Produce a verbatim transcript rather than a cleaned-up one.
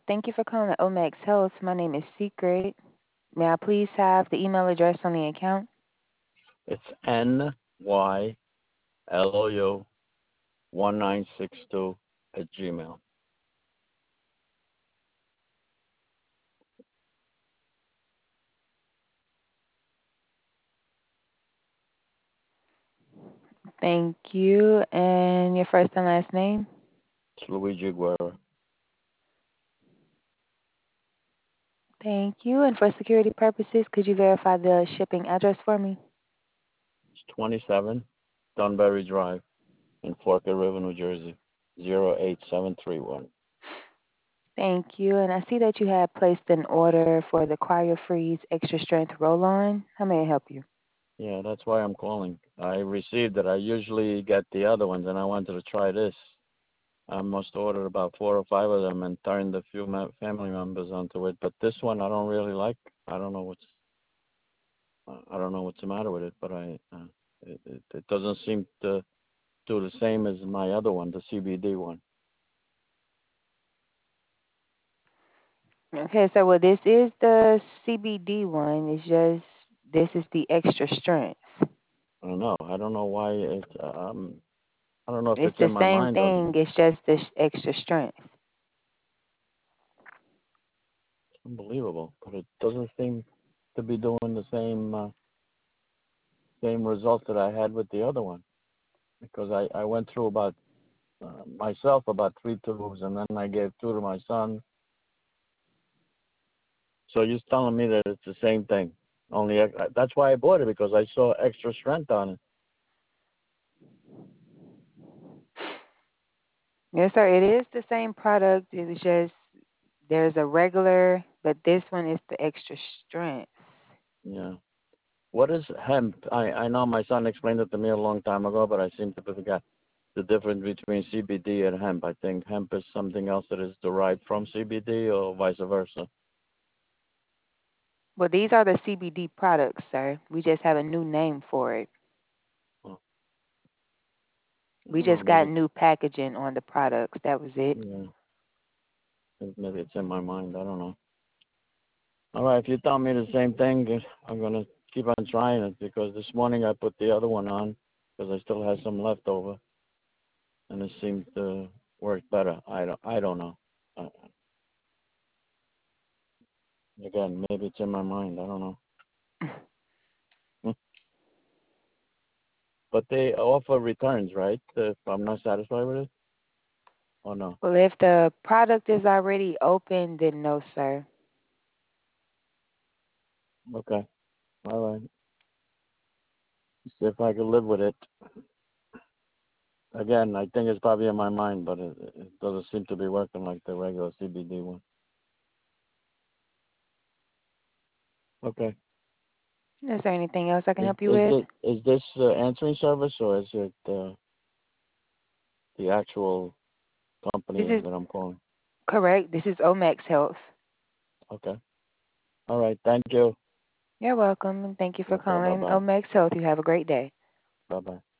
Thank you for calling the Omax Health. My name is Secret. May I please have the email address on the account? It's N Y L O U one nine six two at Gmail. Thank you. And your first and last name? It's Luigi Guerra. Thank you. And for security purposes, could you verify the shipping address for me? It's twenty-seven Dunbury Drive in Forked River, New Jersey, zero eight seven three one. Thank you. And I see that you had placed an order for the Cryo Freeze Extra Strength Roll On. How may I help you? Yeah, that's why I'm calling. I received it. I usually get the other ones, and I wanted to try this. I must ordered about four or five of them and turned a few ma- family members onto it. But this one I don't really like. I don't know what's uh, I don't know what's the matter with it, but I uh, it, it, it doesn't seem to do the same as my other one, the C B D one. Okay, so well, this is the C B D one. It's just this is the extra strength. I don't know. I don't know why it. Um, I don't know if It's it's the in my same mind or thing. It's just the sh- extra strength. unbelievable, but it doesn't seem to be doing the same uh, same results that I had with the other one. Because I I went through about uh, myself about three tubes, and then I gave two to my son. So you're telling me that it's the same thing. Only ex- that's why I bought it, because I saw extra strength on it. Yes, sir. It is the same product. It's just there's a regular, but this one is the extra strength. Yeah. What is hemp? I I know my son explained it to me a long time ago, but I seem to forget the difference between C B D and hemp. I think hemp is something else that is derived from C B D, or vice versa. Well, these are the C B D products, sir. We just have a new name for it. Oh, I We don't know. just got Maybe new packaging on the products. That was it. yeah, maybe it's in my mind. I don't know. All right, if you tell me the same thing, I'm gonna keep on trying it, because this morning I put the other one on because I still had some left over, and it seemed to work better. I don't. I don't know. Uh, again, maybe it's in my mind. I don't know. But they offer returns, right? If I'm not satisfied with it, or no? Well, if the product is already open, then no, sir. Okay. All right. See if I can live with it. Again, I think it's probably in my mind, but it, it doesn't seem to be working like the regular C B D one. Okay. Is there anything else I can Is help you is with? this is this uh, answering service, or is it uh, the actual This company is that I'm calling? correct. This is Omax Health. Okay. All right. Thank you. You're welcome, and thank you for Okay. Bye calling bye. Omax Health. You have a great day. Bye bye.